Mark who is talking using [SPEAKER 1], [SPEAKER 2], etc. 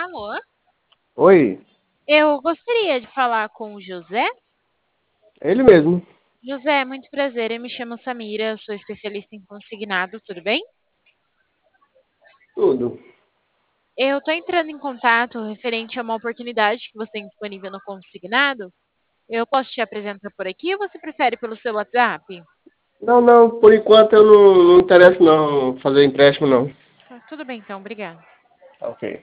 [SPEAKER 1] Alô?
[SPEAKER 2] Oi,
[SPEAKER 1] Eu gostaria de falar com o José.
[SPEAKER 2] ele mesmo.
[SPEAKER 1] José, muito prazer. Eu me chamo Samira, sou especialista em consignado, tudo bem?
[SPEAKER 2] Tudo.
[SPEAKER 1] Eu estou entrando em contato referente a uma oportunidade que você tem disponível no consignado. Eu posso te apresentar por aqui ou você prefere pelo seu WhatsApp?
[SPEAKER 2] Não, por enquanto eu não interesso não fazer empréstimo não.
[SPEAKER 1] Tudo bem então, obrigada.
[SPEAKER 2] Ok.